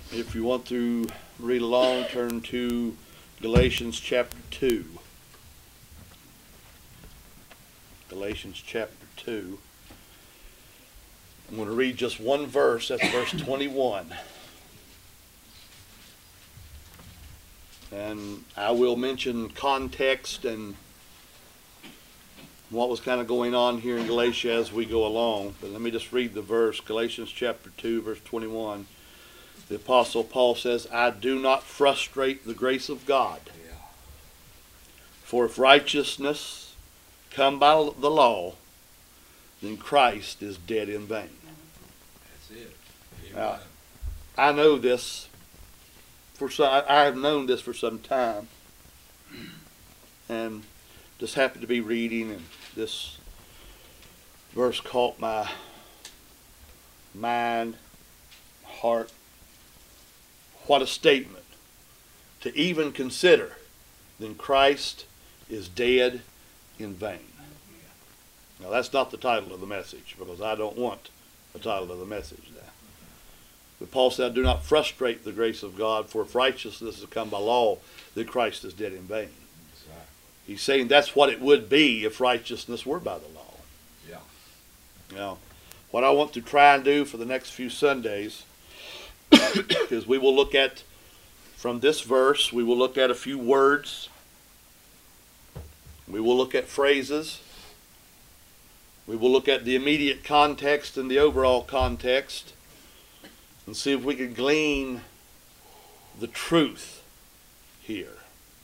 If you want to read along, turn to Galatians chapter 2. Galatians chapter 2. I'm going to read just one verse. That's verse 21. And I will mention context and what was kind of going on here in Galatia as we go along. But let me just read the verse. Galatians chapter 2, verse 21. The Apostle Paul says, I do not frustrate the grace of God. For if righteousness come by the law, then Christ is dead in vain. That's it. Now, I know this. I have known this for some time. And just happened to be reading, and this verse caught my mind, heart. What a statement to even consider, then Christ is dead in vain. Now that's not the title of the message, because I don't want the title of the message now. But Paul said, do not frustrate the grace of God, for if righteousness has come by law, then Christ is dead in vain. Exactly. He's saying that's what it would be if righteousness were by the law. Yeah. Now, what I want to try and do for the next few Sundays is we will look at, from this verse, we will look at a few words. We will look at phrases. We will look at the immediate context and the overall context and see if we can glean the truth here.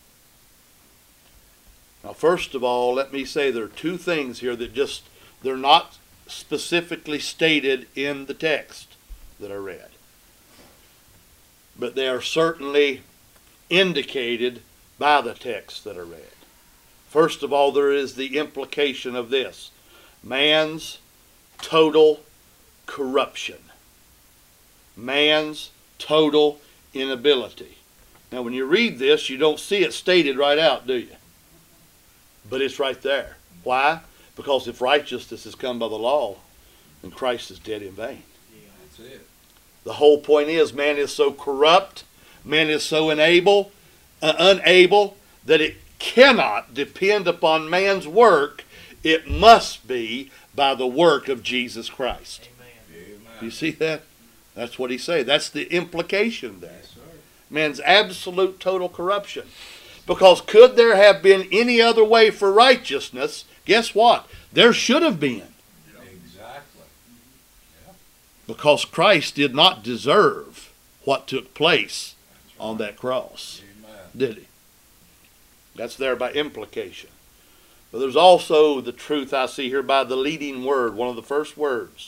Now, first of all, let me say there are two things here that they're not specifically stated in the text that I read. But they are certainly indicated by the text that I read. First of all, there is the implication of this: man's total corruption. Man's total inability. Now, when you read this, you don't see it stated right out, do you? But it's right there. Why? Because if righteousness has come by the law, then Christ is dead in vain. That's it. The whole point is, man is so corrupt, man is so unable that it cannot depend upon man's work. It must be by the work of Jesus Christ. Amen. You see that? That's what he's saying. That's the implication there. Yes, sir. Man's absolute total corruption. Because could there have been any other way for righteousness? Guess what? There should have been. Exactly. Yeah. Because Christ did not deserve what took place on that cross. Amen. Did he? That's there by implication. But there's also the truth I see here by the leading word, one of the first words.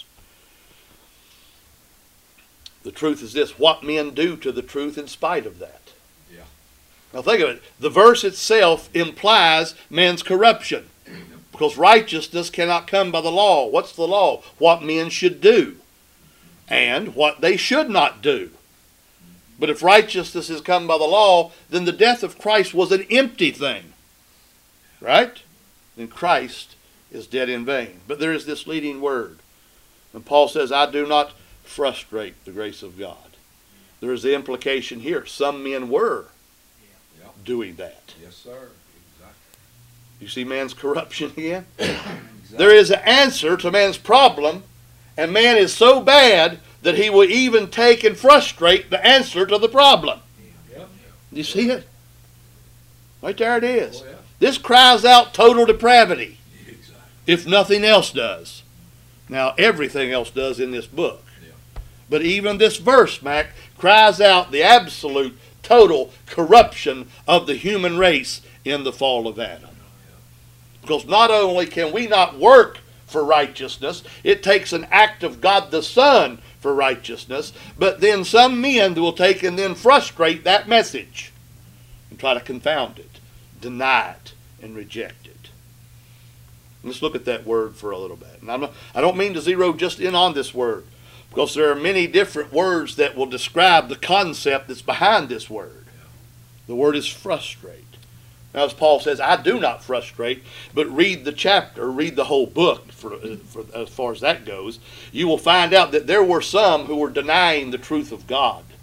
The truth is this: what men do to the truth in spite of that. Yeah. Now think of it. The verse itself implies man's corruption. Because righteousness cannot come by the law. What's the law? What men should do. And what they should not do. But if righteousness has come by the law, then the death of Christ was an empty thing. Right? Then Christ is dead in vain. But there is this leading word. And Paul says, I do not frustrate the grace of God. There is the implication here. Some men were doing that. Yes, sir. Exactly. You see man's corruption again? Exactly. There is an answer to man's problem, and man is so bad that he will even take and frustrate the answer to the problem. Yep. You see it? Right there it is. Oh, yeah. This cries out total depravity, Exactly. if nothing else does. Now, everything else does in this book. Yeah. But even this verse, Mac, cries out the absolute, total corruption of the human race in the fall of Adam. Because not only can we not work for righteousness, it takes an act of God the Son for righteousness, but then some men will take and then frustrate that message and try to confound it, deny it, and reject it. Let's look at that word for a little bit. And I don't mean to zero just in on this word, because there are many different words that will describe the concept that's behind this word. The word is frustrate. Now, as Paul says, I do not frustrate, but read the chapter, read the whole book for as far as that goes. You will find out that there were some who were denying the truth of God. Yeah.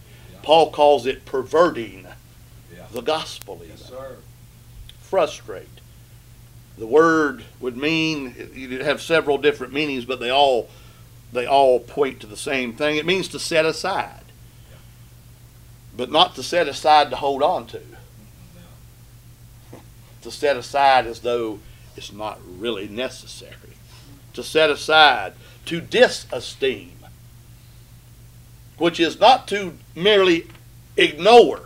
Paul calls it perverting Yeah. the gospel even. Yes, sir. Frustrate. The word would mean, you have several different meanings, but they all point to the same thing. It means to set aside. But not to set aside to hold on to. No. To set aside as though it's not really necessary. To set aside, to disesteem, which is not to merely ignore.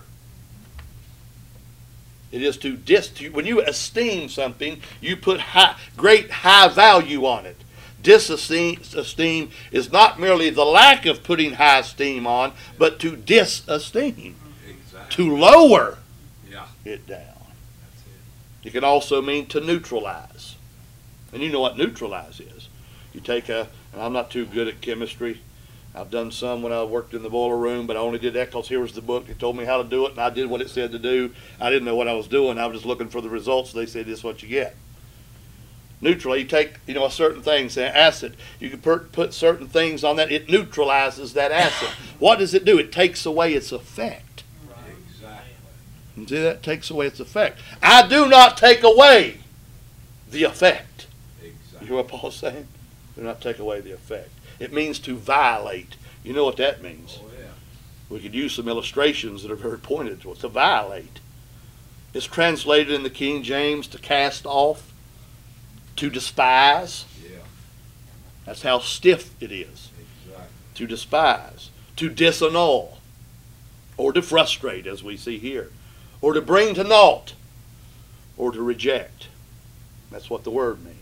It is to when you esteem something, you put great high value on it. Disesteem is not merely the lack of putting high esteem on, but to disesteem, Exactly. to lower Yeah. it down. That's it. It can also mean to neutralize. And you know what neutralize is. You take and I'm not too good at chemistry. I've done some when I worked in the boiler room, but I only did that because here was the book. It told me how to do it, and I did what it said to do. I didn't know what I was doing. I was just looking for the results. They said, this is what you get. Neutral, you take, a certain thing, say acid. You can put certain things on that. It neutralizes that acid. What does it do? It takes away its effect. Exactly. You see that? It takes away its effect. I do not take away the effect. You Exactly. hear what Paul's saying? Do not take away the effect. It means to violate. You know what that means. Oh, yeah. We could use some illustrations that are very pointed to it. To violate. It's translated in the King James to cast off, to despise. Yeah. That's how stiff it is. Exactly. To despise. To disannul. Or to frustrate, as we see here. Or to bring to naught. Or to reject. That's what the word means.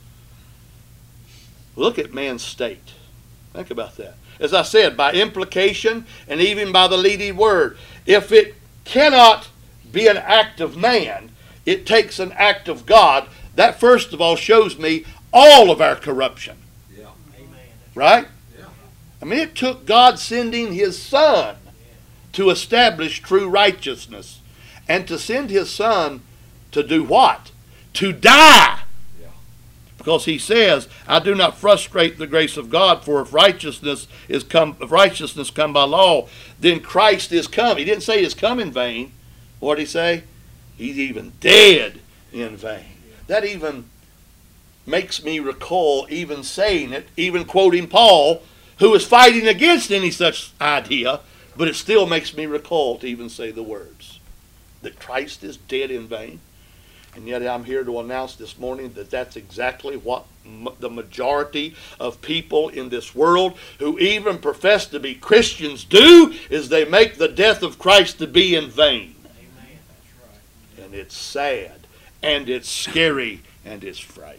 Look at man's state. Think about that. As I said, by implication and even by the leading word, if it cannot be an act of man, it takes an act of God. That first of all shows me all of our corruption. Yeah. Right? Yeah. I mean, it took God sending His Son to establish true righteousness. And to send His Son to do what? To die. Because He says, I do not frustrate the grace of God, for if righteousness come by law, then Christ is come. He didn't say He's come in vain. What did He say? He's even dead in vain. That even makes me recall even saying it, even quoting Paul, who is fighting against any such idea, but it still makes me recall to even say the words, that Christ is dead in vain. And yet I'm here to announce this morning that that's exactly what the majority of people in this world who even profess to be Christians do, is they make the death of Christ to be in vain. Amen. That's right. And it's sad, and it's scary, and it's frightening.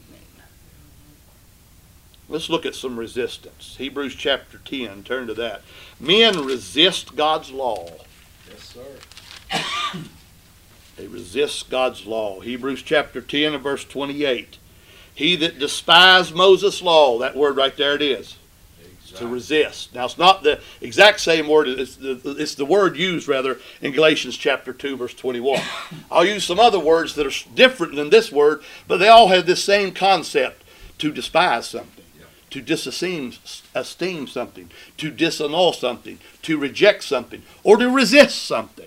Let's look at some resistance. Hebrews chapter 10, turn to that. Men resist God's law. Yes, sir. They resist God's law. Hebrews chapter 10 and verse 28. He that despised Moses' law, that word right there it is, Exactly. to resist. Now it's not the exact same word, it's the word used rather in Galatians chapter 2 verse 21. I'll use some other words that are different than this word, but they all have this same concept, to despise something, to disesteem something, to disannul something, to reject something, or to resist something.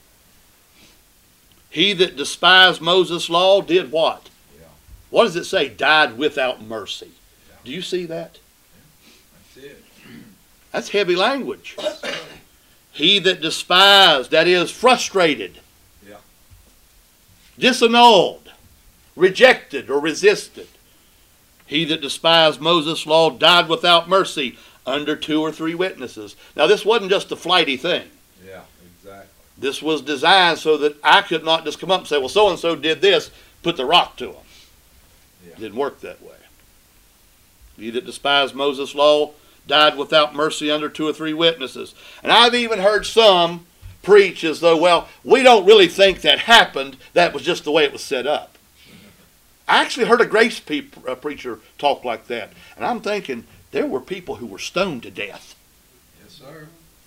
He that despised Moses' law did what? Yeah. What does it say? Died without mercy. Yeah. Do you see that? That's it. That's heavy language. He that despised, that is frustrated, Yeah. disannulled, rejected, or resisted. He that despised Moses' law died without mercy under 2 or 3 witnesses. Now this wasn't just a flighty thing. Yeah. Exactly. This was designed so that I could not just come up and say, well, so-and-so did this, put the rock to them. Yeah. It didn't work that way. He that despised Moses' law died without mercy under 2 or 3 witnesses. And I've even heard some preach as though, well, we don't really think that happened. That was just the way it was set up. I actually heard a grace preacher talk like that. And I'm thinking, there were people who were stoned to death. Yes, sir.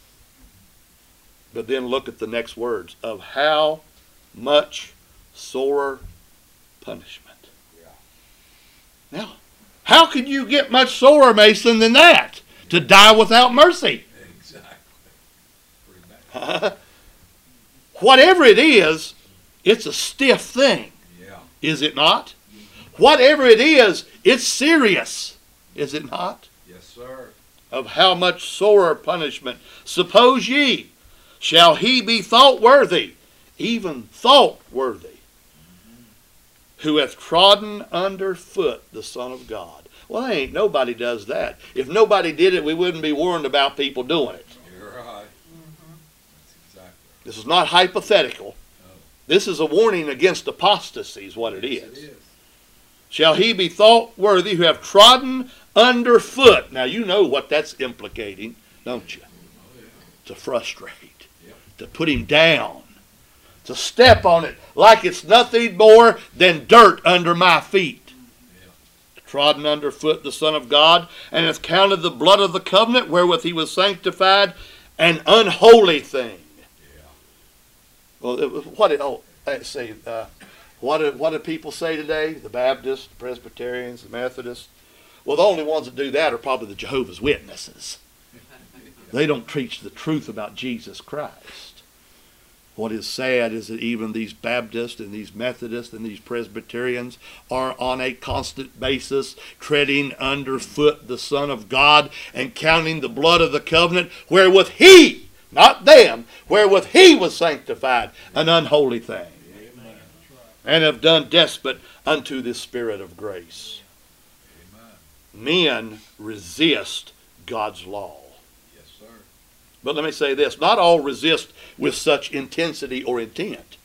But then look at the next words, of how much sorer punishment. Yeah. Now, how could you get much sorer, Mason, than that? To die without mercy. Exactly. Pretty bad. Whatever it is, it's a stiff thing. Yeah. Is it not? Whatever it is, it's serious. Is it not? Yes, sir. Of how much sorer punishment, suppose ye, shall he be thought worthy, even thought worthy, who hath trodden under foot the Son of God. Well, ain't nobody does that. If nobody did it, we wouldn't be warned about people doing it. You're right. That's exactly. This is not hypothetical. No. This is a warning against apostasy is what it Yes, is. It is. Shall he be thought worthy who have trodden under foot. Now you know what that's implicating, don't you? Oh, yeah. To frustrate, Yep. to put him down, to step on it like it's nothing more than dirt under my feet. Yeah. Trodden under foot the Son of God, and hath counted the blood of the covenant wherewith he was sanctified an unholy thing. Yeah. Well, what do people say today? The Baptists, the Presbyterians, the Methodists. Well, the only ones that do that are probably the Jehovah's Witnesses. They don't preach the truth about Jesus Christ. What is sad is that even these Baptists and these Methodists and these Presbyterians are on a constant basis treading underfoot the Son of God and counting the blood of the covenant wherewith he, not them, wherewith he was sanctified, an unholy thing. Amen. And have done despot unto this Spirit of grace. Amen. Men resist God's law. Yes, sir. But let me say this, not all resist with such intensity or intent.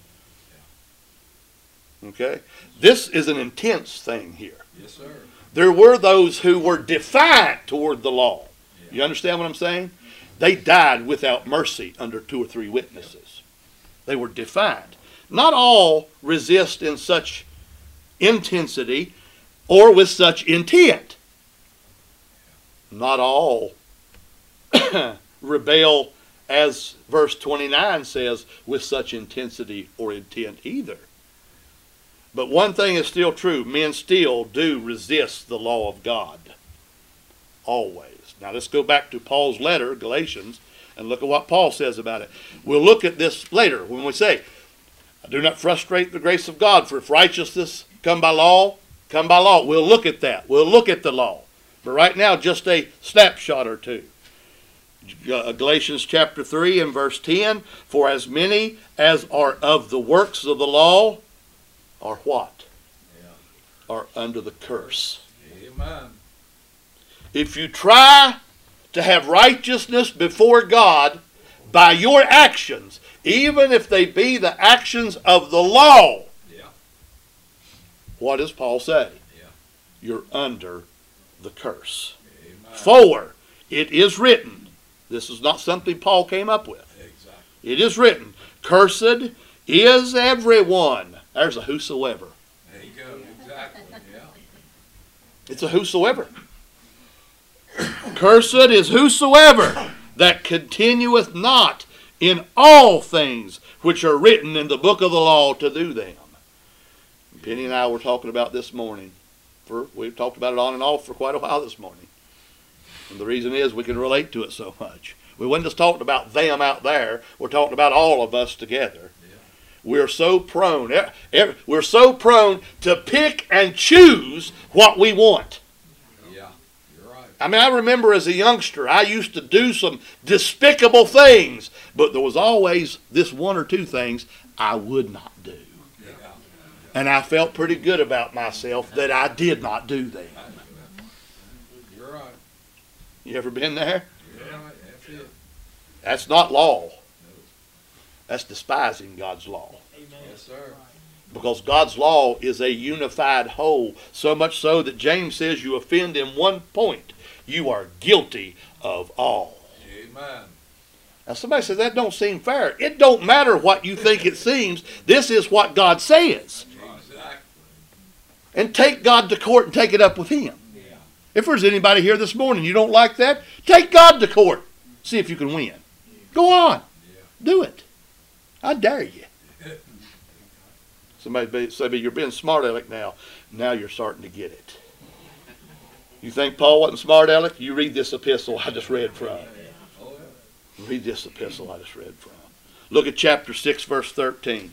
Okay? This is an intense thing here. Yes, sir. There were those who were defiant toward the law. Yeah. You understand what I'm saying? They died without mercy under 2 or 3 witnesses. They were defiant. Not all resist in such intensity or with such intent. Not all rebel, as verse 29 says, with such intensity or intent either. But one thing is still true. Men still do resist the law of God. Always. Now let's go back to Paul's letter, Galatians, and look at what Paul says about it. We'll look at this later when we say, I do not frustrate the grace of God, for if righteousness come by law, come by law. We'll look at that. We'll look at the law. But right now, just a snapshot or two. Galatians chapter 3 and verse 10, for as many as are of the works of the law are what? Yeah. Are under the curse. Amen. If you try to have righteousness before God by your actions, even if they be the actions of the law, Yeah. what does Paul say? Yeah. You're under the curse. Amen. For it is written, this is not something Paul came up with. Exactly. It is written, cursed is everyone. There's a whosoever. There you go. Exactly. Yeah. It's a whosoever. Cursed is whosoever that continueth not in all things which are written in the book of the law to do them. Penny and I were talking about this morning. We've talked about it on and off for quite a while this morning. And the reason is we can relate to it so much. We weren't just talking about them out there. We're talking about all of us together. Yeah. We're so prone to pick and choose what we want. Yeah. You're right. I mean, I remember as a youngster, I used to do some despicable things, but there was always this 1 or 2 things I would not do. Yeah. And I felt pretty good about myself that I did not do them. You're right. You ever been there? You're right. That's it. That's not law. No. That's despising God's law. Yes, sir. Because God's law is a unified whole, so much so that James says you offend in one point, you are guilty of all. Amen. Now somebody says that don't seem fair. It don't matter what you think it seems. This is what God says. Exactly. And take God to court and take it up with Him. Yeah. If there's anybody here this morning you don't like that, take God to court. See if you can win. Go on. Yeah. Do it. I dare you. Somebody say, you're being smart aleck now. Now you're starting to get it. You think Paul wasn't smart aleck? You read this epistle I just read from. Oh, Read this epistle I just read from. Look at chapter 6, verse 13.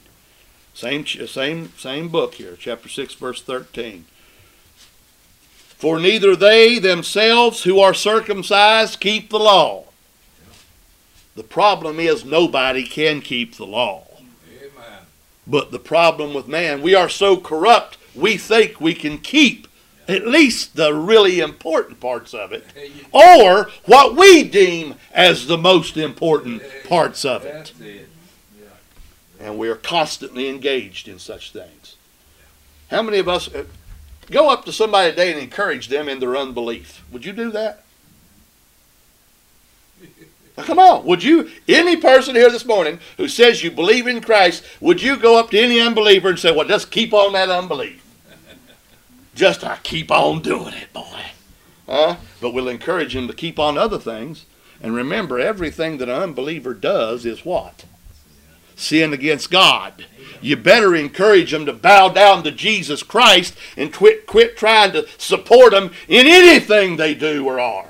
Same book here, chapter 6, verse 13. For neither they themselves who are circumcised keep the law. The problem is nobody can keep the law. Amen. But the problem with man, we are so corrupt, we think we can keep at least the really important parts of it, or what we deem as the most important parts of it. That's it. And we are constantly engaged in such things. How many of us go up to somebody today and encourage them in their unbelief? Would you do that? Now, come on. Would you, any person here this morning who says you believe in Christ, would you go up to any unbeliever and say, well, just keep on that unbelief? Just keep on doing it, boy. But we'll encourage him to keep on other things. And remember, everything that an unbeliever does is what? Sin against God. You better encourage them to bow down to Jesus Christ and quit trying to support them in anything they do or are.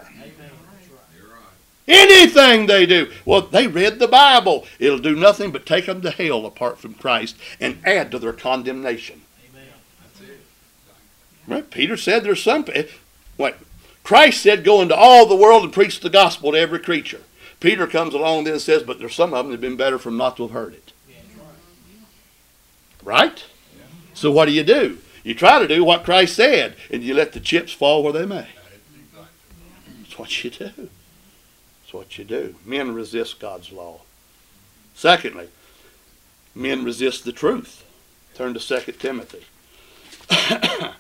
Anything they do. Well, they read the Bible. It'll do nothing but take them to hell apart from Christ and add to their condemnation. That's it. Right? Peter said there's some... Wait, Christ said go into all the world and preach the gospel to every creature. Peter comes along then and says, but there's some of them that have been better from not to have heard it. Right? So what do? You try to do what Christ said, and you let the chips fall where they may. That's what you do. That's what you do. Men resist God's law. Secondly, men resist the truth. Turn to 2 Timothy. Let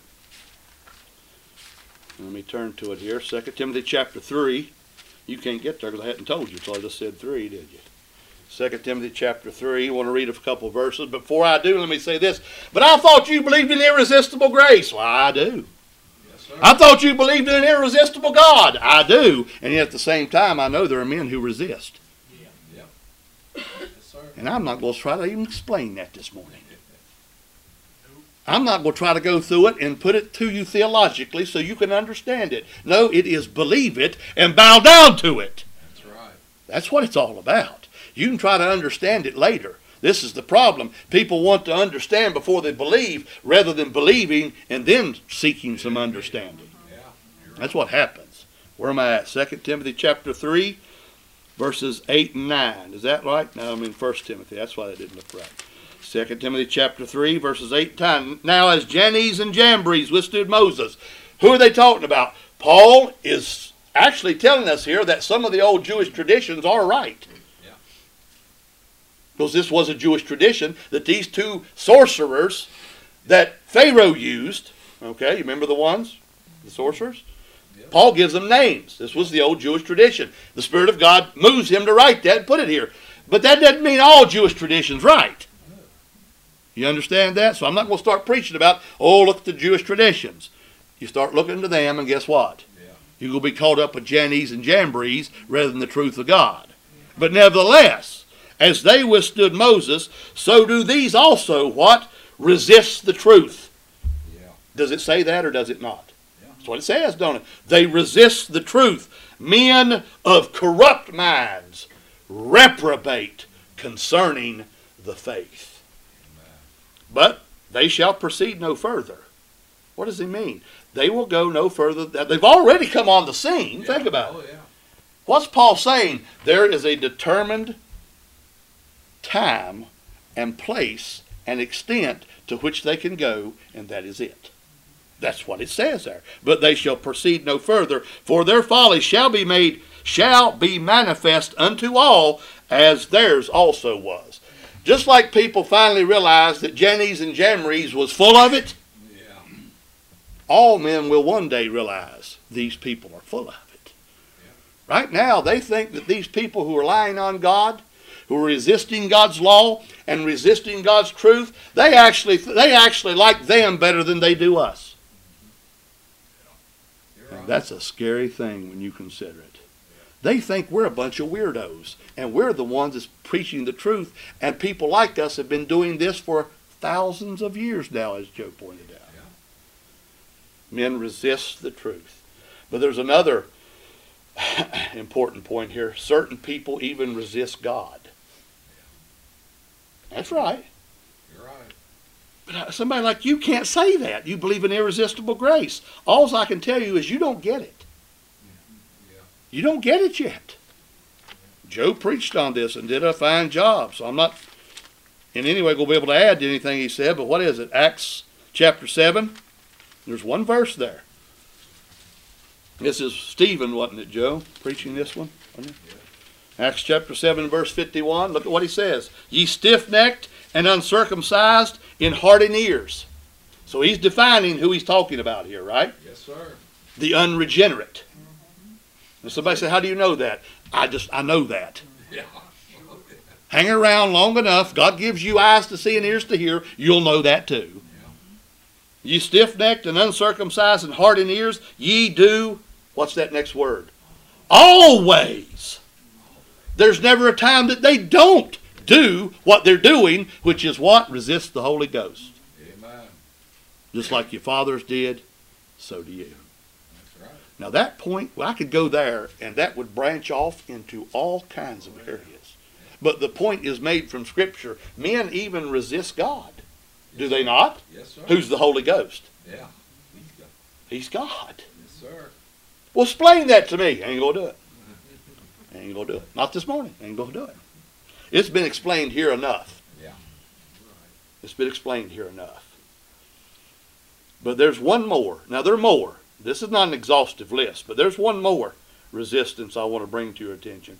me turn to it here. 2 Timothy chapter 3. You can't get there because I hadn't told you, so I just said 3, did you? 2 Timothy chapter 3. You want to read a couple of verses. Before I do, let me say this. But I thought you believed in irresistible grace. Well, I do. Yes, sir. I thought you believed in an irresistible God. I do. And yet at the same time, I know there are men who resist. Yep. Yes, sir. And I'm not going to try to even explain that this morning. I'm not going to try to go through it and put it to you theologically so you can understand it. No, it is believe it and bow down to it. That's right. That's what it's all about. You can try to understand it later. This is the problem. People want to understand before they believe rather than believing and then seeking some understanding. Yeah. That's what happens. Where am I at? 2 Timothy chapter 3, verses 8 and 9. Is that right? No, I'm in 1 Timothy. That's why I didn't look right. 2 Timothy chapter 3, verses 8 and 9. Now as Jannes and Jambres withstood Moses. Who are they talking about? Paul is actually telling us here that some of the old Jewish traditions are right. Because this was a Jewish tradition that these two sorcerers that Pharaoh used, okay, you remember the ones? The sorcerers? Yep. Paul gives them names. This was the old Jewish tradition. The Spirit of God moves him to write that and put it here. But that doesn't mean all Jewish traditions right. You understand that? So I'm not going to start preaching about, oh, look at the Jewish traditions. You start looking to them and guess what? Yeah. You're going to be caught up with Jannes and Jambres rather than the truth of God. But nevertheless, as they withstood Moses, so do these also, what? Resist the truth. Yeah. Does it say that or does it not? Yeah. That's what it says, don't it? They resist the truth. Men of corrupt minds reprobate concerning the faith. Amen. But they shall proceed no further. What does he mean? They will go no further. They've already come on the scene. Yeah. Think about it. Oh, yeah. What's Paul saying? There is a determined time and place and extent to which they can go, and that is it. That's what it says there. But they shall proceed no further, for their folly shall be manifest unto all, as theirs also was. Just like people finally realized that Jannes and Jambres was full of it, Yeah. all men will one day realize these people are full of it. Yeah. Right now, they think that these people who are lying on God, who are resisting God's law and resisting God's truth, they actually like them better than they do us. You're right. And that's a scary thing when you consider it. They think we're a bunch of weirdos, and we're the ones that's preaching the truth, and people like us have been doing this for thousands of years now, as Joe pointed out. Yeah. Men resist the truth. But there's another Important point here. Certain people even resist God. That's right. You're right. But somebody like you can't say that. You believe in irresistible grace. All I can tell you is you don't get it. Yeah. You don't get it yet. Joe preached on this and did a fine job. So I'm not in any way going to be able to add to anything he said. But what is it? Acts chapter 7. There's one verse there. This is Stephen, wasn't it, Joe, preaching this one? Wasn't it? Yeah. Acts chapter 7, verse 51. Look at what he says. Ye stiff-necked and uncircumcised in heart and ears. So he's defining who he's talking about here, right? Yes, sir. The unregenerate. And somebody said, how do you know that? I know that. Yeah. Hang around long enough. God gives you eyes to see and ears to hear. You'll know that too. Ye stiff-necked and uncircumcised in heart and ears, ye do, what's that next word? Always. There's never a time that they don't do what they're doing, which is what? Resist the Holy Ghost. Amen. Just like your fathers did, so do you. That's right. Now that point, well, I could go there, and that would branch off into all kinds of areas. But the point is made from Scripture. Men even resist God. Do they not? Yes, sir. Who's the Holy Ghost? Yeah. He's got. He's God. Yes, sir. Well, explain that to me. Ain't going to do it. Ain't going to do it. Not this morning. Ain't going to do it. It's been explained here enough. Yeah. Right. It's been explained here enough. But there's one more. Now, there are more. This is not an exhaustive list, but there's one more resistance I want to bring to your attention.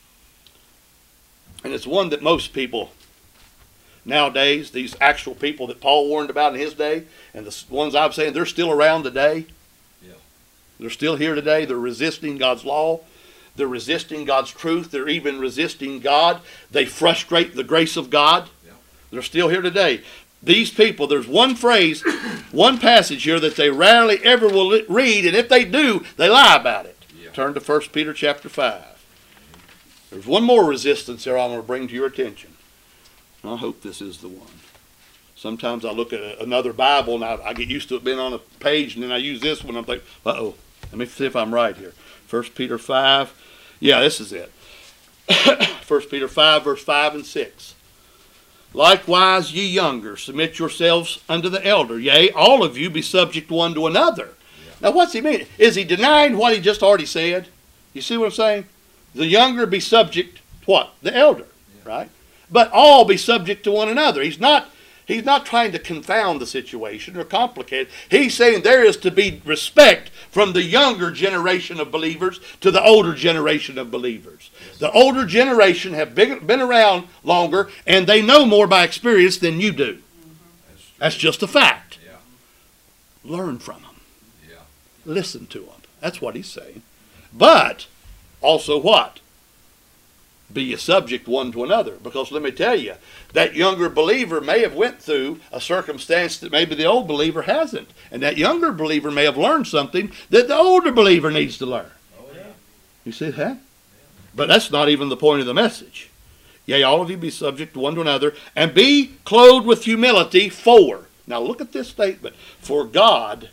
And it's one that most people nowadays, these actual people that Paul warned about in his day, and the ones I'm saying, they're still around today. Yeah. They're still here today. They're resisting God's law. They're resisting God's truth. They're even resisting God. They frustrate the grace of God. Yeah. They're still here today. These people, there's one phrase, one passage here that they rarely ever will read, and if they do, they lie about it. Yeah. Turn to 1 Peter chapter 5. There's one more resistance there I'm going to bring to your attention. I hope this is the one. Sometimes I look at another Bible and I get used to it being on a page, and then I use this one and I'm thinking, uh-oh, let me see if I'm right here. 1 Peter 5. Yeah, this is it. 1 Peter 5, verse 5 and 6. Likewise, ye younger, submit yourselves unto the elder. Yea, all of you be subject one to another. Yeah. Now, what's he mean? Is he denying what he just already said? You see what I'm saying? The younger be subject to what? The elder, Yeah. right? But all be subject to one another. He's not trying to confound the situation or complicate it. He's saying there is to be respect from the younger generation of believers to the older generation of believers. Yes. The older generation have been around longer, and they know more by experience than you do. That's just a fact. Yeah. Learn from them. Yeah. Listen to them. That's what he's saying. But also what? Be a subject one to another. Because let me tell you, that younger believer may have went through a circumstance that maybe the old believer hasn't. And that younger believer may have learned something that the older believer needs to learn. Oh, yeah. You see that? But that's not even the point of the message. Yea, all of you be subject one to another, and be clothed with humility for. Now look at this statement. For God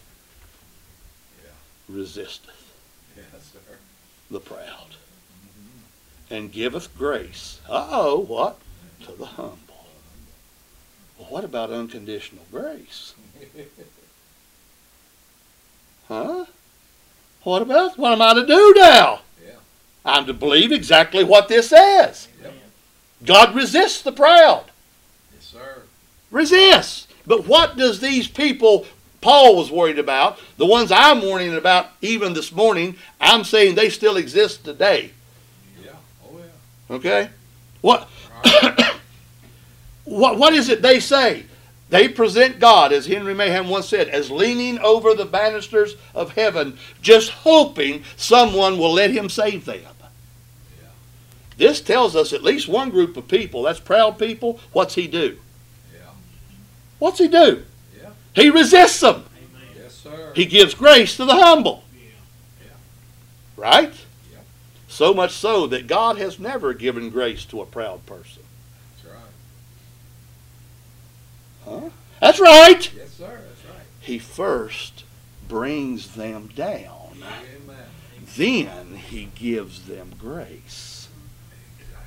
resisteth Yes, sir. the proud, and giveth grace. What? To the humble. Well, what about unconditional grace? Huh? What am I to do now? Yeah. I'm to believe exactly what this says. Yep. God resists the proud. Yes, sir. Resists. But what does these people Paul was worried about, the ones I'm warning about even this morning, I'm saying they still exist today. Yeah. Oh, yeah. Okay? What Right. what is it they say? They present God, as Henry Mayhem once said, as leaning over the banisters of heaven, just hoping someone will let him save them. Yeah. This tells us at least one group of people, that's proud people, what's he do? Yeah. What's he do? Yeah. He resists them. Amen. Yes, sir. He gives grace to the humble. Yeah. Right? Yep. So much so that God has never given grace to a proud person. That's right. Huh? That's right. Yes, sir. That's right. He first brings them down. Amen. then he gives them grace. Exactly.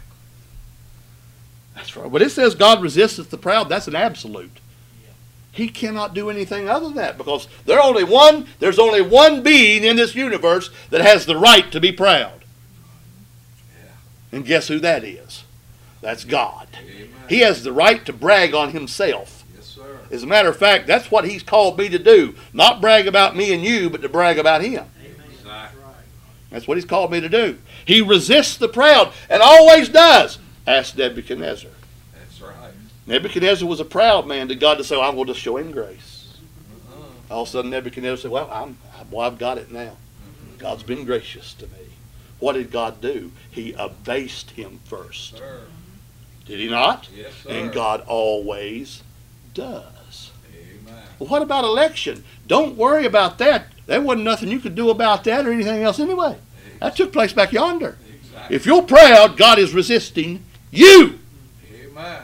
That's right. When it says God resisteth the proud, that's an absolute. He cannot do anything other than that, because there's only one being in this universe that has the right to be proud. Yeah. And guess who that is? That's God. Amen. He has the right to brag on himself. Yes, sir. As a matter of fact, that's what he's called me to do. Not brag about me and you, but to brag about him. Exactly. That's what he's called me to do. He resists the proud, and always does. Ask Nebuchadnezzar. That's right. Nebuchadnezzar was a proud man to God to say, I'm going to show him grace. Uh-huh. All of a sudden Nebuchadnezzar said, well, I've got it now. God's been gracious to me. What did God do? He abased him first. Sir. Did he not? Yes, sir. And God always does. Amen. Well, what about election? Don't worry about that. There wasn't nothing you could do about that or anything else anyway. That took place back yonder. Exactly. If you're proud, God is resisting you. Amen.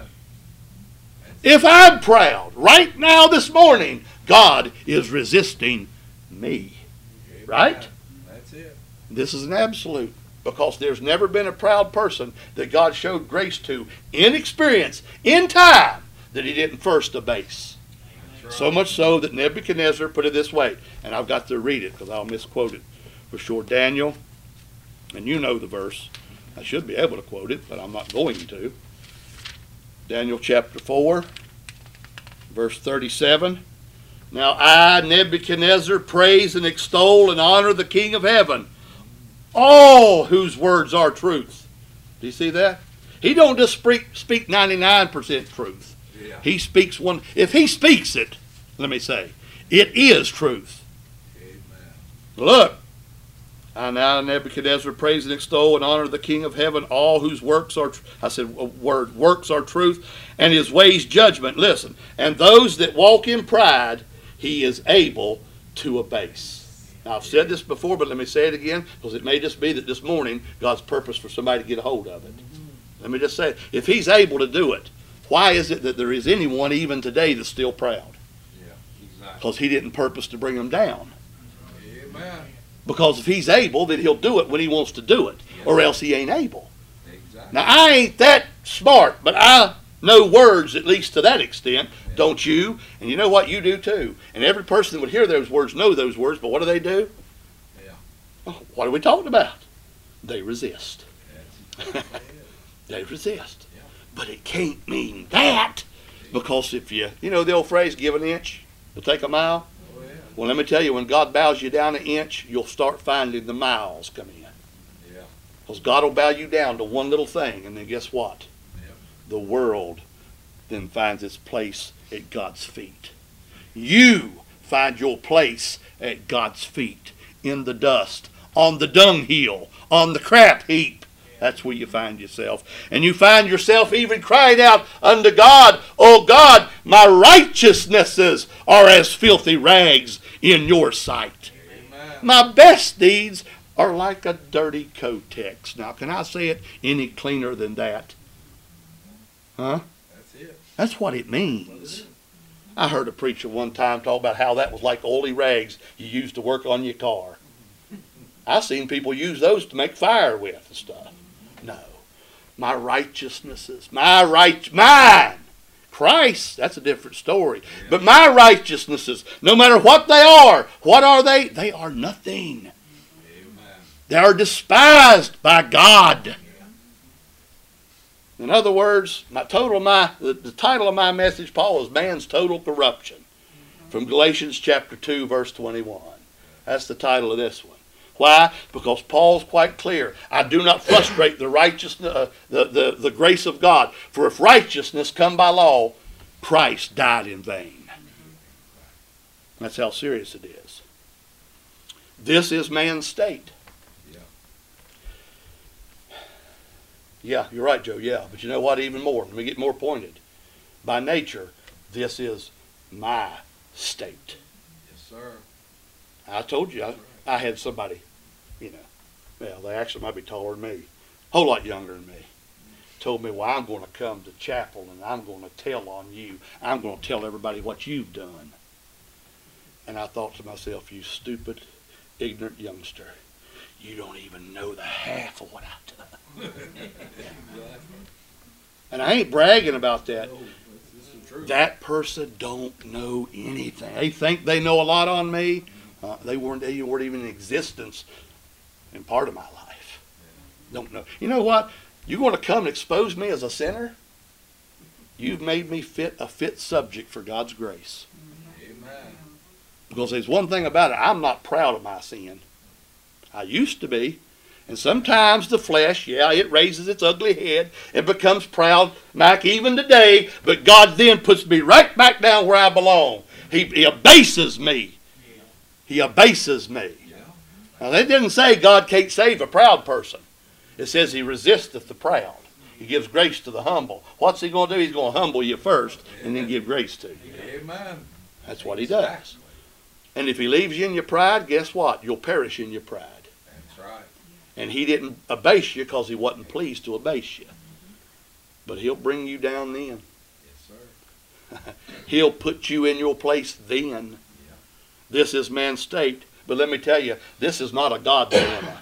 If I'm proud, right now this morning, God is resisting me. Amen. Right? That's it. This is an absolute, because there's never been a proud person that God showed grace to in experience, in time, that he didn't first abase. That's right. So much so that Nebuchadnezzar put it this way, and I've got to read it because I'll misquote it for sure. Daniel, and you know the verse. I should be able to quote it, but I'm not going to. Daniel chapter 4, verse 37. Now I, Nebuchadnezzar, praise and extol and honor the King of heaven, all whose words are truth. Do you see that? He don't just speak 99% truth. Yeah. He speaks one. If he speaks it, let me say, it is truth. Amen. Look, I now, Nebuchadnezzar, praise and extol and honor the King of heaven, all whose works are, works are truth, and his ways judgment. Listen, and those that walk in pride, he is able to abase. Now, I've said this before, but let me say it again, because it may just be that this morning God's purpose for somebody to get a hold of it. Let me just say it. If he's able to do it, why is it that there is anyone even today that's still proud? Yeah. Exactly. Because he didn't purpose to bring them down. Amen. Because if he's able, then he'll do it when he wants to do it, or else he ain't able. Exactly. Now, I ain't that smart, but I know words at least to that extent, don't you? And you know what? You do too. And every person that would hear those words know those words, but what do? Yeah. Oh, what are we talking about? They resist. That's exactly it. They resist. Yeah. But it can't mean that, because if you know the old phrase, give an inch, you'll take a mile. Oh, yeah. Well, let me tell you, when God bows you down an inch, you'll start finding the miles come in. Yeah. Because God will bow you down to one little thing, and then guess what? Yep. The world then finds its place at God's feet. You find your place at God's feet, in the dust, on the dunghill, on the crap heap. That's where you find yourself. And you find yourself even crying out unto God, "Oh God, my righteousnesses are as filthy rags in your sight. Amen. My best deeds are like a dirty Kotex." Now, can I say it any cleaner than that? Huh? That's it. That's what it means. I heard a preacher one time talk about how that was like oily rags you used to work on your car. I've seen people use those to make fire with and stuff. No. My righteousnesses, mine. Christ, that's a different story. Yeah. But my righteousnesses, no matter what they are, what are they? They are nothing. Amen. They are despised by God. In other words, the title of my message, Paul, is Man's Total Corruption, from Galatians chapter 2, verse 21. That's the title of this one. Why? Because Paul's quite clear. I do not frustrate the righteousness, the grace of God. For if righteousness come by law, Christ died in vain. That's how serious it is. This is man's state. Yeah. Yeah, you're right, Joe. Yeah, but you know what? Even more. Let me get more pointed. By nature, this is my state. Yes, sir. I told you, I had somebody, well, they actually might be taller than me, a whole lot younger than me, told me, well, I'm going to come to chapel and I'm going to tell on you. I'm going to tell everybody what you've done. And I thought to myself, you stupid, ignorant youngster. you don't even know the half of what I've done. And I ain't bragging about that. No, this is true. That person don't know anything. They think they know a lot on me. They weren't even in existence in part of my life. Don't know. You know what? You want to come and expose me as a sinner? You've made me a fit subject for God's grace. Amen. Because there's one thing about it, I'm not proud of my sin. I used to be. And sometimes the flesh, it raises its ugly head and becomes proud, Mac, even today. But God then puts me right back down where I belong. He abases me. He abases me. Yeah. Now, that didn't say God can't save a proud person. It says he resisteth the proud. He gives grace to the humble. What's he going to do? He's going to humble you first and then give grace to you. Amen. That's what he does. And if he leaves you in your pride, guess what? You'll perish in your pride. That's right. And he didn't abase you because he wasn't pleased to abase you. But he'll bring you down then. Yes, sir. He'll put you in your place then. This is man's state. But let me tell you, this is not a God dilemma.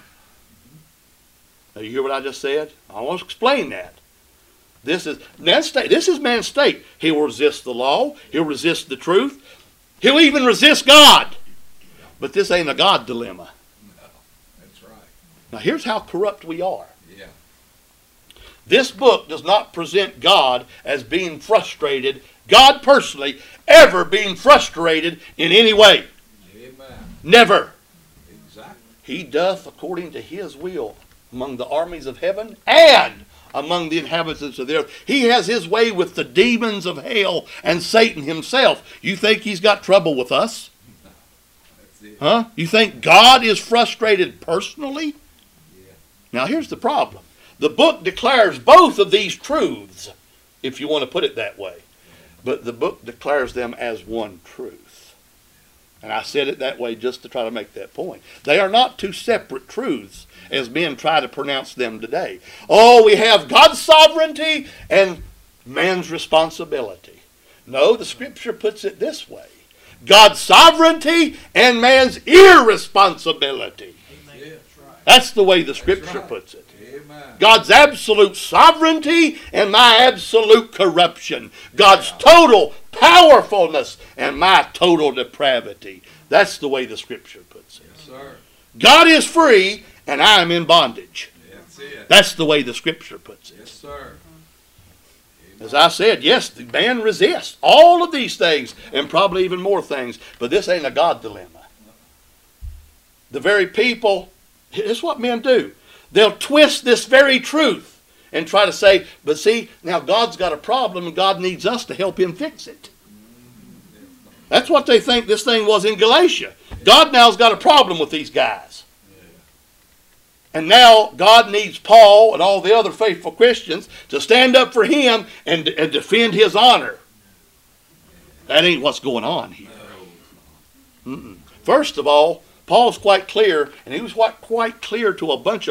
Now, you hear what I just said? I want to explain that. This is man's state. This is man's state. He will resist the law. He'll resist the truth. He'll even resist God. But this ain't a God dilemma. No, that's right. Now, here's how corrupt we are. Yeah. This book does not present God as being frustrated, God personally, ever being frustrated in any way. Amen. Never. Exactly. He doth according to his will among the armies of heaven and among the inhabitants of the earth. He has his way with the demons of hell and Satan himself. You think he's got trouble with us? That's it. Huh? You think God is frustrated personally? Yeah. Now here's the problem. The book declares both of these truths, if you want to put it that way. But the book declares them as one truth. And I said it that way just to try to make that point. They are not two separate truths as men try to pronounce them today. Oh, we have God's sovereignty and man's responsibility. No, the scripture puts it this way. God's sovereignty and man's irresponsibility. That's it. That's the way the scripture right. puts it. Amen. God's absolute sovereignty and my absolute corruption. God's total powerfulness and my total depravity. That's the way the scripture puts it. Yes, sir. God is free and I am in bondage. That's it. That's the way the scripture puts it. Yes, sir. As I said, yes, the man resists all of these things and probably even more things, but this ain't a God dilemma. The very people, it's what men do. They'll twist this very truth and try to say, but see, now God's got a problem and God needs us to help him fix it. That's what they think this thing was in Galatia. God now's got a problem with these guys. And now God needs Paul and all the other faithful Christians to stand up for him and defend his honor. That ain't what's going on here. Mm-mm. First of all, Paul's quite clear, and he was quite clear to a bunch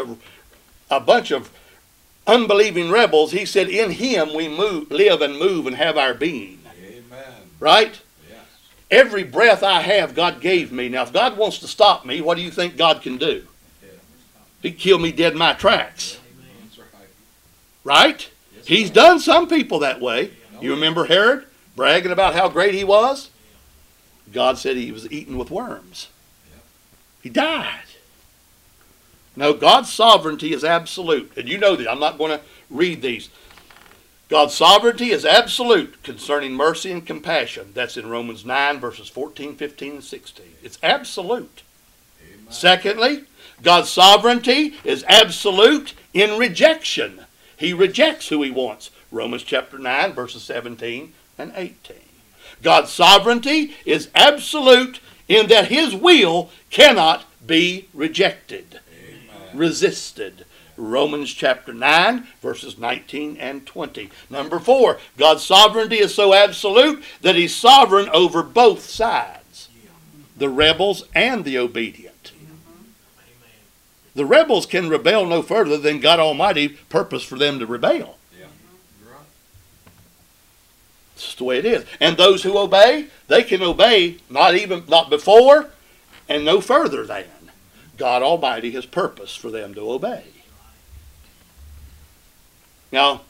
of unbelieving rebels. He said, in him we live and move and have our being. Amen. Right? Yes. Every breath I have, God gave me. Now, if God wants to stop me, what do you think God can do? He'd kill me dead in my tracks. That's right. Right? Yes, He's sir. done some people that way. You remember Herod bragging about how great he was? God said he was eaten with worms. He died. No, God's sovereignty is absolute. And you know that. I'm not going to read these. God's sovereignty is absolute concerning mercy and compassion. That's in Romans 9, verses 14, 15, and 16. It's absolute. Amen. Secondly, God's sovereignty is absolute in rejection. He rejects who he wants. Romans chapter 9, verses 17 and 18. God's sovereignty is absolute in that his will cannot be rejected, resisted. Romans chapter 9, verses 19 and 20. Number 4, God's sovereignty is so absolute that he's sovereign over both sides, the rebels and the obedient. The rebels can rebel no further than God Almighty purposed for them to rebel. Yeah. You're right. It's just the way it is. And those who obey, they can obey not before and no further than. God Almighty has purpose for them to obey. Now,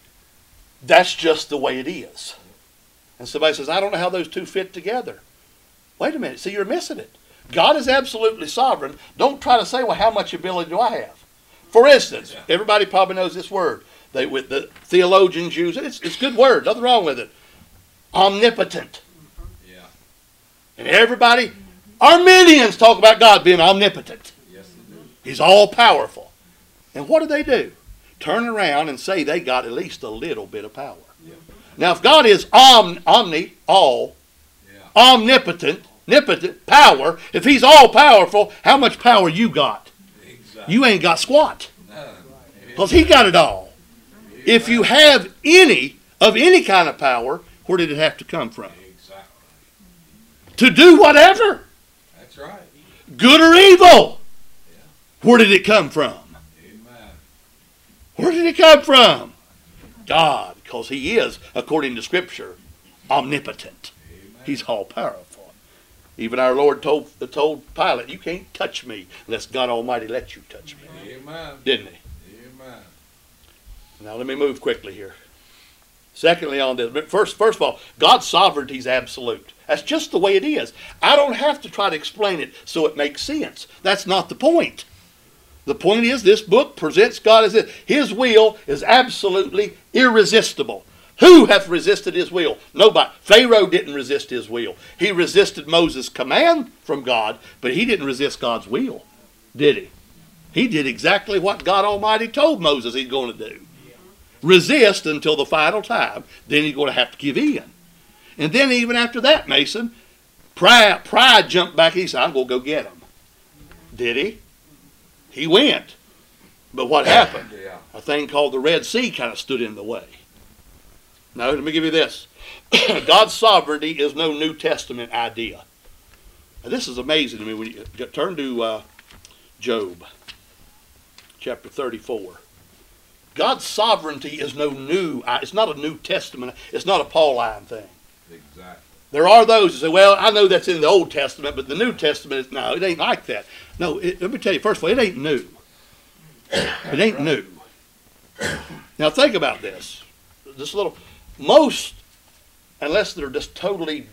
that's just the way it is. And somebody says, I don't know how those two fit together. Wait a minute. See, you're missing it. God is absolutely sovereign. Don't try to say, well, how much ability do I have? For instance, everybody probably knows this word. With the theologians use it. It's a good word. Nothing wrong with it. Omnipotent. Yeah. And everybody, Arminians talk about God being omnipotent. Yes, they do. He's all powerful. And what do? Turn around and say they got at least a little bit of power. Yeah. Now, if God is omni, all, Yeah. omnipotent, power, if he's all powerful, how much power you got? Exactly. You ain't got squat. None. Because he got it all. If you have any kind of power, where did it have to come from? Exactly. To do whatever, That's right. good or evil. Where did it come from? Amen. Where did it come from? God, because he is, according to Scripture, omnipotent. Amen. He's all powerful. Even our Lord told Pilate, you can't touch me unless God Almighty lets you touch me. Amen. Didn't he? Amen. Now let me move quickly here. Secondly on this, but first of all, God's sovereignty is absolute. That's just the way it is. I don't have to try to explain it so it makes sense. That's not the point. The point is this book presents God as this. His will is absolutely irresistible. Who hath resisted his will? Nobody. Pharaoh didn't resist his will. He resisted Moses' command from God, but he didn't resist God's will, did he? He did exactly what God Almighty told Moses he's going to do. Resist until the final time. Then he's going to have to give in. And then even after that, Mason, pride jumped back. He said, I'm going to go get him. Did he? He went. But what happened? Yeah. A thing called the Red Sea kind of stood in the way. Now, let me give you this. God's sovereignty is no New Testament idea. Now, this is amazing to me. When you turn to Job, chapter 34. God's sovereignty is it's not a New Testament, it's not a Pauline thing. Exactly. There are those who say, well, I know that's in the Old Testament, but the New Testament is, no, it ain't like that. No, let me tell you, first of all, it ain't new. It ain't new. Now think about this. Most, unless they're just totally,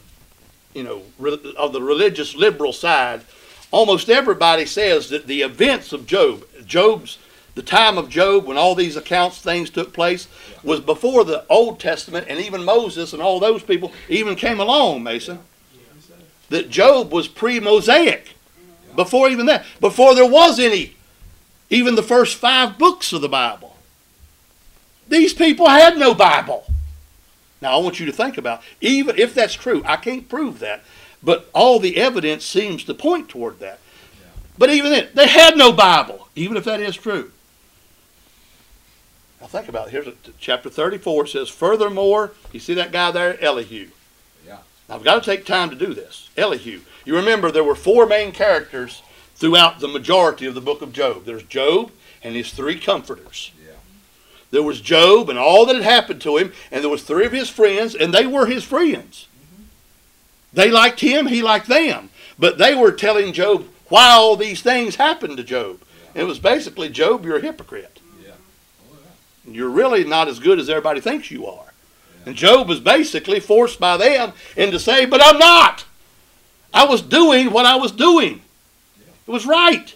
of the religious liberal side, almost everybody says that the events of the time of Job, when all these things took place, was before the Old Testament, and even Moses and all those people even came along, Mason. That Job was pre-Mosaic. Before even that. Before there was even the first 5 books of the Bible. These people had no Bible. Now I want you to think about, even if that's true, I can't prove that, but all the evidence seems to point toward that. But even then, they had no Bible, even if that is true. Now think about it. Here's chapter 34. It says, furthermore, you see that guy there, Elihu. Yeah. Now I've got to take time to do this. Elihu. You remember there were 4 main characters throughout the majority of the book of Job. There's Job and his 3 comforters. Yeah. There was Job and all that had happened to him, and there was 3 of his friends, and they were his friends. They liked him, he liked them. But they were telling Job why all these things happened to Job. And it was basically, Job, you're a hypocrite. Yeah. Oh, yeah. You're really not as good as everybody thinks you are. And Job was basically forced by them into saying, but I'm not. I was doing what I was doing. It was right.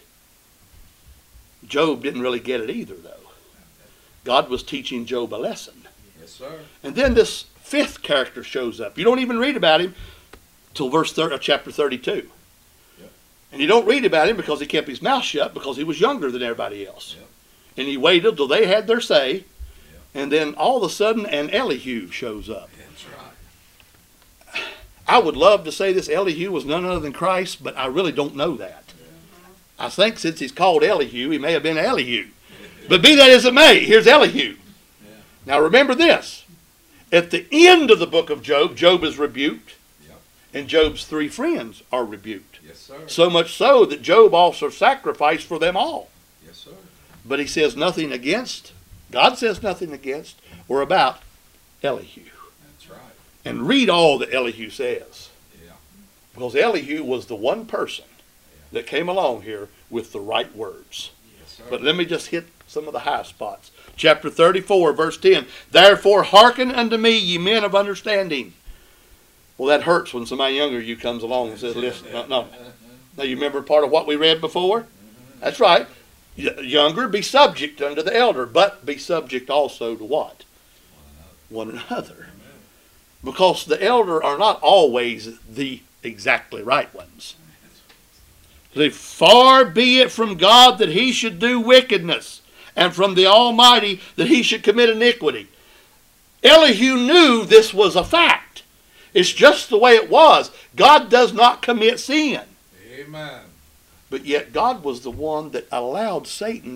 Job didn't really get it either, though. God was teaching Job a lesson. Yes, sir. And then this 5th character shows up. You don't even read about him till chapter 32. And you don't read about him because he kept his mouth shut because he was younger than everybody else. Yep. And he waited till they had their say. Yep. And then all of a sudden an Elihu shows up. That's right. I would love to say this Elihu was none other than Christ, but I really don't know that. I think since he's called Elihu, he may have been Elihu. But be that as it may, here's Elihu. Yeah. Now remember this. At the end of the book of Job, Job is rebuked. Yep. And Job's 3 friends are rebuked. Yes, sir. So much so that Job also sacrificed for them all. Yes, sir. But he says nothing against, God says nothing against or about Elihu. That's right. And read all that Elihu says. Yeah. Because Elihu was the one person that came along here with the right words. Yes, sir. But let me just hit some of the high spots. Chapter 34, verse 10. Therefore hearken unto me, ye men of understanding. Well, that hurts when somebody younger than you comes along and says, listen, no. Now, you remember part of what we read before? That's right. Younger, be subject unto the elder, but be subject also to what? One another. Because the elder are not always the exactly right ones. See, far be it from God that he should do wickedness, and from the Almighty that he should commit iniquity. Elihu knew this was a fact. It's just the way it was. God does not commit sin. Amen. But yet God was the one that allowed Satan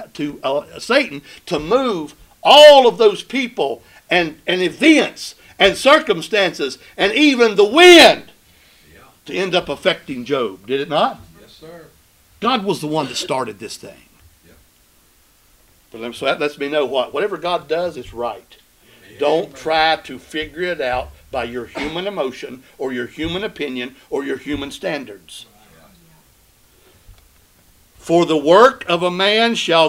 to move all of those people and events and circumstances and even the wind to end up affecting Job. Did it not? Yes, sir. God was the one that started this thing. But so that lets me know what? Whatever God does is right. Don't try to figure it out by your human emotion or your human opinion or your human standards. For the work of a man shall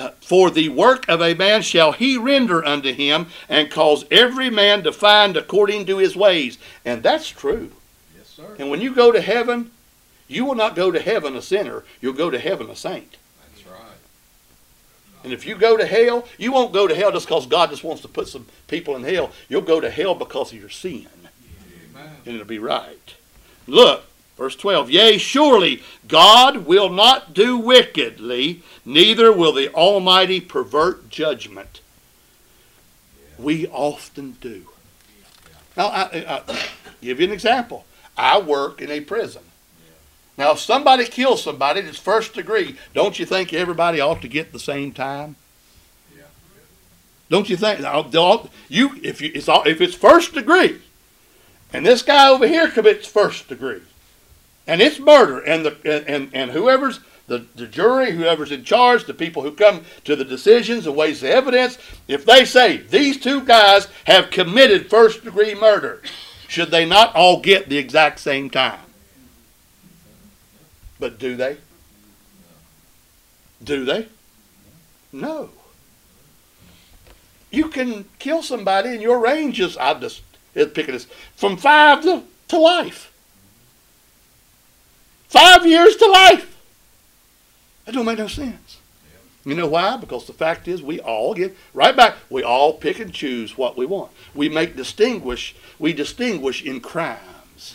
he render unto him, and cause every man to find according to his ways. And that's true. Yes, sir. And when you go to heaven, you will not go to heaven a sinner. You'll go to heaven a saint. That's right. And if you go to hell, you won't go to hell just because God just wants to put some people in hell. You'll go to hell because of your sin. Amen. And it'll be right. Look, verse 12. Yea, surely God will not do wickedly, neither will the Almighty pervert judgment. We often do. Now, I'll give you an example. I work in a prison. Now, if somebody kills somebody that's first degree, don't you think everybody ought to get the same time? Yeah. Don't you think? If it's first degree, and this guy over here commits first degree, and it's murder, and whoever's the jury, whoever's in charge, the people who come to the decisions and weighs the evidence, if they say these two guys have committed first degree murder, should they not all get the exact same time? But do they? Do they? No. You can kill somebody and your range is, picking this, from 5 to life. 5 years to life. That don't make no sense. You know why? Because the fact is we all get right back. We all pick and choose what we want. We distinguish in crimes.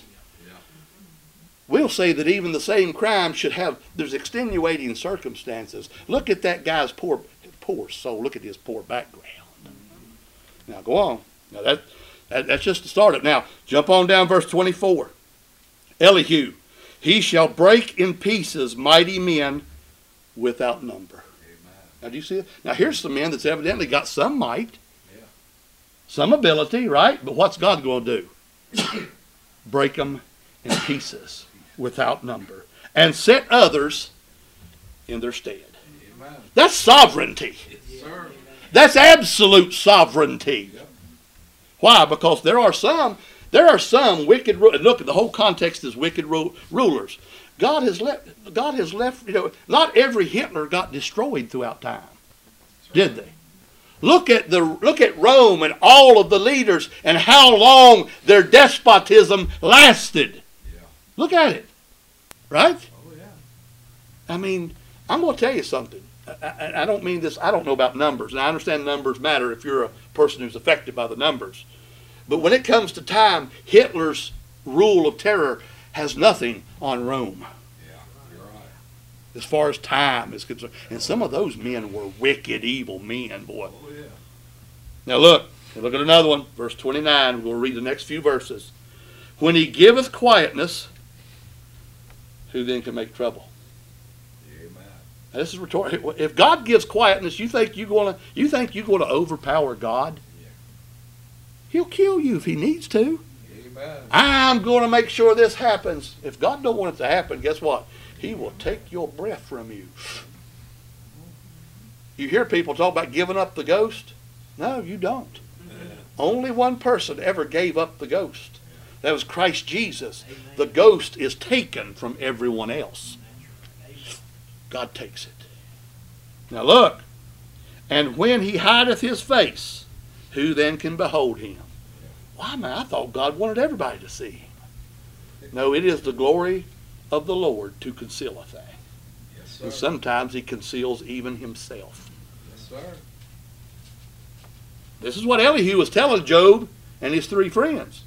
We'll say that even the same crime there's extenuating circumstances. Look at that guy's poor soul. Look at his poor background. Now go on. Now that's just the start of it. Now jump on down verse 24. Elihu, he shall break in pieces mighty men without number. Amen. Now do you see it? Now here's some men that's evidently got some might, some ability, right? But what's God going to do? Break them in pieces without number, and set others in their stead. Amen. That's sovereignty. Yes, sir. That's absolute sovereignty. Yep. Why? Because there are some wicked. Look, the whole context is wicked rulers. God has left. Not every Hitler got destroyed throughout time, did they? Look at Rome and all of the leaders and how long their despotism lasted. Yeah. Look at it, right? Oh, yeah. I mean, I'm going to tell you something. I don't mean this. I don't know about numbers, and I understand numbers matter if you're a person who's affected by the numbers. But when it comes to time, Hitler's rule of terror has nothing on Rome. Yeah, you're right. As far as time is concerned. And some of those men were wicked, evil men, boy. Oh, yeah. Now look at another one, verse 29. We're going to read the next few verses. When he giveth quietness, who then can make trouble? Amen. Now, this is rhetorical. If God gives quietness, you think you're going to overpower God? Yeah. He'll kill you if he needs to. Amen. I'm going to make sure this happens. If God don't want it to happen, guess what? He will take your breath from you. You hear people talk about giving up the ghost? No, you don't. Only one person ever gave up the ghost. That was Christ Jesus. The ghost is taken from everyone else. God takes it. Now look. And when he hideth his face, who then can behold him? Why, man, I thought God wanted everybody to see him. No, it is the glory of the Lord to conceal a thing. Yes, sir. And sometimes he conceals even himself. Yes, sir. This is what Elihu was telling Job and his three friends.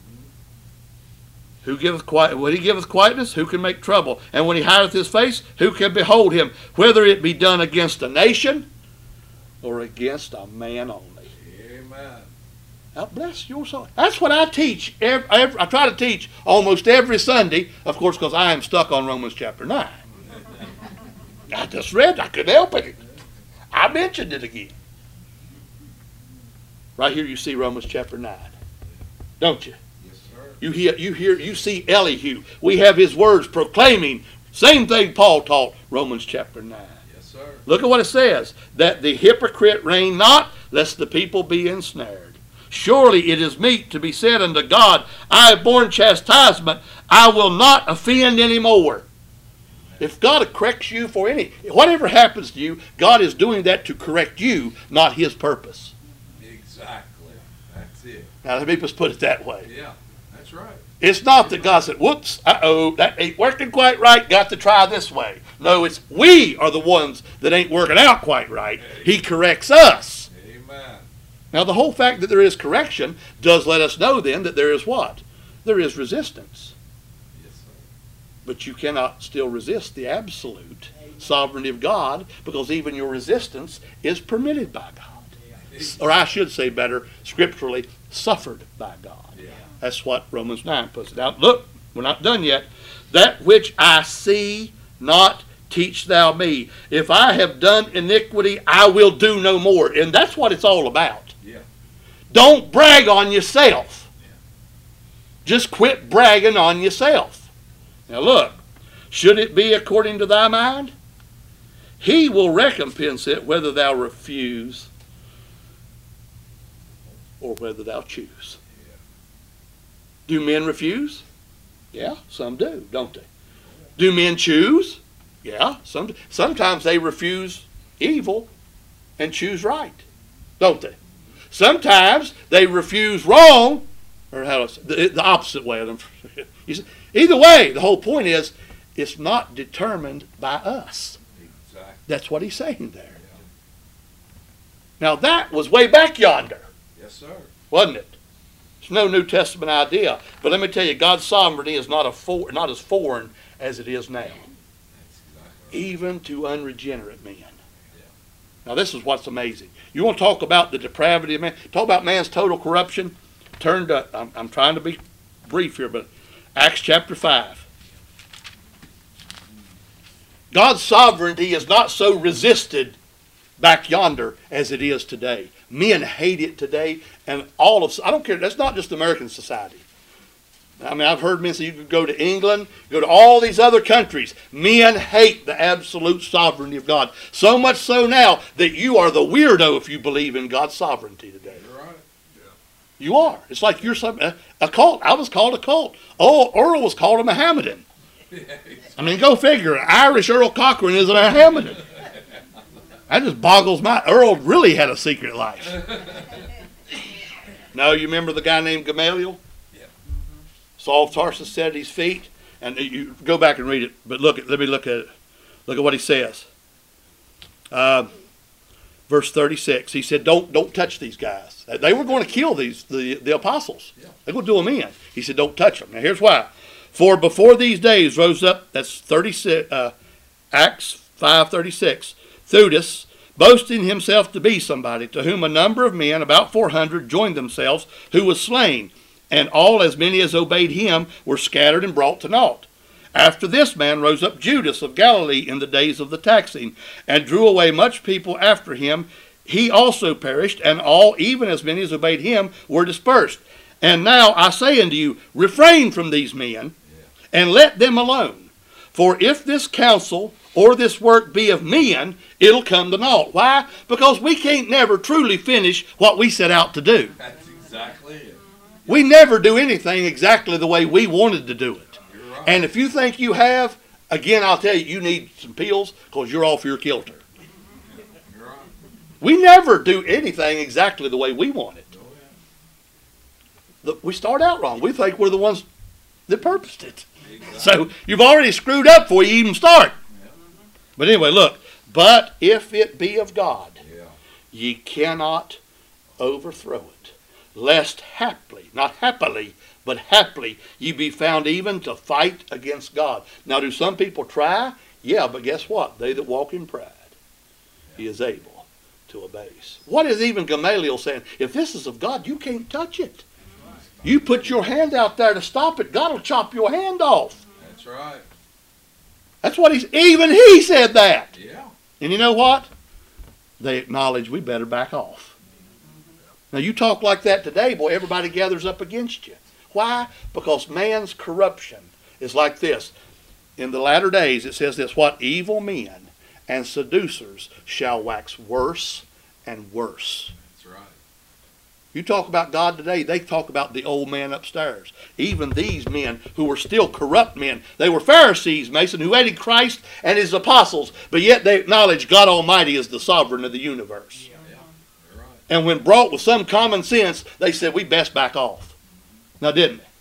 Who giveth quiet? When he giveth quietness, who can make trouble? And when he hideth his face, who can behold him? Whether it be done against a nation or against a man only. Amen. Now bless your soul. That's what I teach. I try to teach almost every Sunday, of course, because I am stuck on Romans chapter 9. I just read. I couldn't help it. I mentioned it again. Right here, you see Romans chapter 9, don't you? Yes, sir. You see Elihu. We have his words proclaiming same thing Paul taught. Romans chapter 9. Yes, sir. Look at what it says. That the hypocrite reign not, lest the people be ensnared. Surely it is meet to be said unto God, I have borne chastisement, I will not offend any more. If God corrects you for whatever happens to you, God is doing that to correct you, not his purpose. Exactly. That's it. Now let me just put it that way. Yeah, that's right. It's not that God said, whoops, that ain't working quite right, got to try this way. No, it's we are the ones that ain't working out quite right. He corrects us. Amen. Now the whole fact that there is correction does let us know then that there is what? There is resistance. Yes, sir. But you cannot still resist the absolute sovereignty of God, because even your resistance is permitted by God. Or I should say better, scripturally, suffered by God. Yeah. That's what Romans 9 puts it out. Look, we're not done yet. That which I see not, teach thou me. If I have done iniquity, I will do no more. And that's what it's all about. Yeah. Don't brag on yourself. Yeah. Just quit bragging on yourself. Now look, should it be according to thy mind? He will recompense it whether thou refuse or whether thou choose. Yeah. Do men refuse? Yeah, some do, don't they? Do men choose? Yeah, sometimes they refuse evil and choose right, don't they? Sometimes they refuse wrong, or how to say, the opposite way of them. Either way, the whole point is, it's not determined by us. Exactly. That's what he's saying there. Now that was way back yonder, Yes, sir. wasn't it? It's no New Testament idea. But let me tell you, God's sovereignty is not as foreign as it is now, That's exactly right. even to unregenerate men. Now this is what's amazing. You want to talk about the depravity of man? Talk about man's total corruption? Turn to, I'm trying to be brief here, but Acts chapter 5. God's sovereignty is not so resisted back yonder as it is today. Men hate it today, and I don't care, that's not just American society. I mean, I've heard men say you could go to England, go to all these other countries. Men hate the absolute sovereignty of God. So much so now that you are the weirdo if you believe in God's sovereignty today. You're right. Yeah. You are. It's like you're a cult. I was called a cult. Oh, Earl was called a Mohammedan. I mean, go figure. Irish Earl Cochrane is a Mohammedan. That just boggles my... Earl really had a secret life. No, you remember the guy named Gamaliel? Yeah. Saul of Tarsus sat at his feet, and you go back and read it. But let me look at it. Look at what he says. Verse 36. He said, "Don't touch these guys." They were going to kill the apostles. Yeah. They were going to do them in. He said, "Don't touch them." Now here's why. For before these days rose up. That's 36. Acts 5:36. Theudas, boasting himself to be somebody, to whom a number of men, about 400, joined themselves, who was slain, and all as many as obeyed him were scattered and brought to naught. After this man rose up Judas of Galilee in the days of the taxing, and drew away much people after him. He also perished, and all, even as many as obeyed him, were dispersed. And now I say unto you, refrain from these men, and let them alone. For if this counsel or this work be of men, it'll come to naught. Why? Because we can't never truly finish what we set out to do. That's exactly it. We never do anything exactly the way we wanted to do it. You're right. And if you think you have, Again, I'll tell you, you need some pills because you're off your kilter. You're right. We never do anything exactly the way we want it. We start out wrong. We think we're the ones that purposed it. Exactly. So you've already screwed up before you even start. But anyway, look. But if it be of God, Yeah. ye cannot overthrow it, lest haply, not happily, but haply, ye be found even to fight against God. Now, do some people try? Yeah, but guess what? They that walk in pride, he is able to abase. What is even Gamaliel saying? If this is of God, you can't touch it. You put your hand out there to stop it, God will chop your hand off. That's right. That's what even he said that. Yeah. And you know what? They acknowledge we better back off. Now you talk like that today, boy, everybody gathers up against you. Why? Because man's corruption is like this. In the latter days it says this, what evil men and seducers shall wax worse and worse. That's right. You talk about God today, they talk about the old man upstairs. Even these men who were still corrupt men, they were Pharisees, Mason, who hated Christ and his apostles, but yet they acknowledge God Almighty is the sovereign of the universe. Yeah. You're right. And when brought with some common sense, they said, we best back off. Now, didn't they?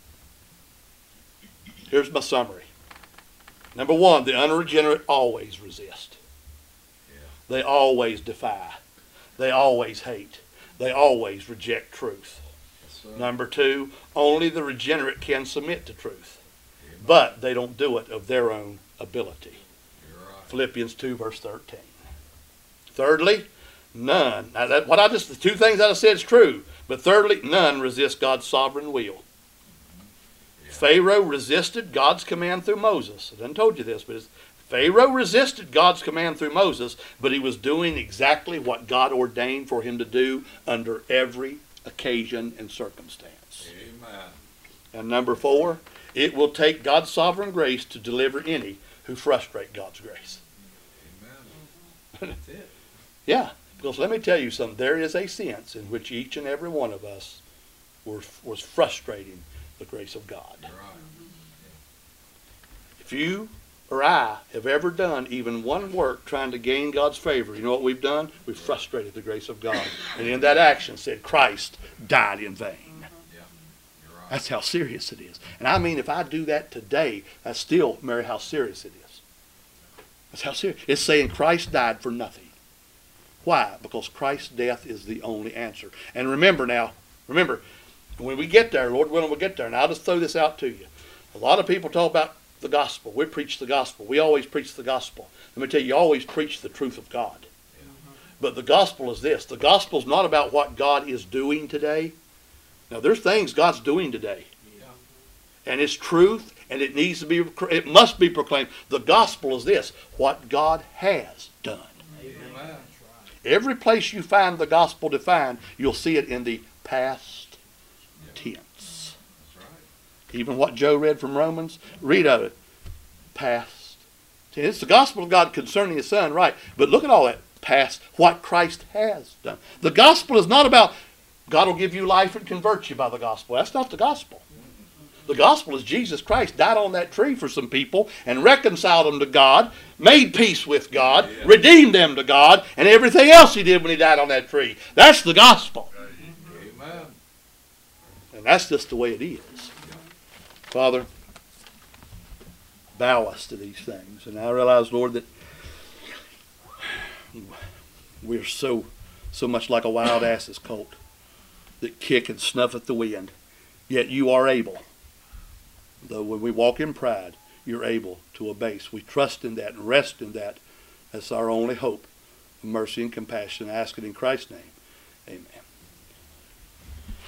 Here's my summary. Number one, the unregenerate always resist. Yeah. They always defy. They always hate. They always reject truth. Yes, sir. Number two, only the regenerate can submit to truth. Amen. But they don't do it of their own ability. You're right. Philippians 2, verse 13. Thirdly, none. Now, the two things that I said is true. But thirdly, none resist God's sovereign will. Yeah. Pharaoh resisted God's command through Moses. I done told you this, but Pharaoh resisted God's command through Moses, but he was doing exactly what God ordained for him to do under every occasion and circumstance. Amen. And number four, it will take God's sovereign grace to deliver any who frustrate God's grace. Amen. That's it. Yeah, because let me tell you something. There is a sense in which each and every one of us was frustrating the grace of God. You're right. If you or I have ever done even one work trying to gain God's favor, you know what we've done? We've frustrated the grace of God. And in that action said, Christ died in vain. Yeah. You're right. That's how serious it is. And I mean, if I do that today, that's still, Mary, how serious it is. That's how serious. It's saying Christ died for nothing. Why? Because Christ's death is the only answer. And remember, when we get there, Lord willing, we'll get there. And I'll just throw this out to you. A lot of people talk about the gospel. We preach the gospel. We always preach the gospel. Let me tell you, you always preach the truth of God. Yeah. But the gospel is this. The gospel is not about what God is doing today. Now, there's things God's doing today. Yeah. And it's truth, and it must be proclaimed. The gospel is this, what God has done. Amen. Every place you find the gospel defined, you'll see it in the past tense. That's right. Even what Joe read from Romans, read of it. Past tense. It's the gospel of God concerning his son, right? But look at all that past, what Christ has done. The gospel is not about God will give you life and convert you by the gospel. That's not the gospel. The gospel is Jesus Christ died on that tree for some people and reconciled them to God, made peace with God, redeemed them to God, and everything else he did when he died on that tree. That's the gospel. Amen. And that's just the way it is. Father, bow us to these things. And I realize, Lord, that we're so much like a wild ass's colt that kick and snuff at the wind. Yet you are able. Though when we walk in pride, you're able to abase. We trust in that and rest in that. That's our only hope of mercy and compassion. I ask it in Christ's name. Amen.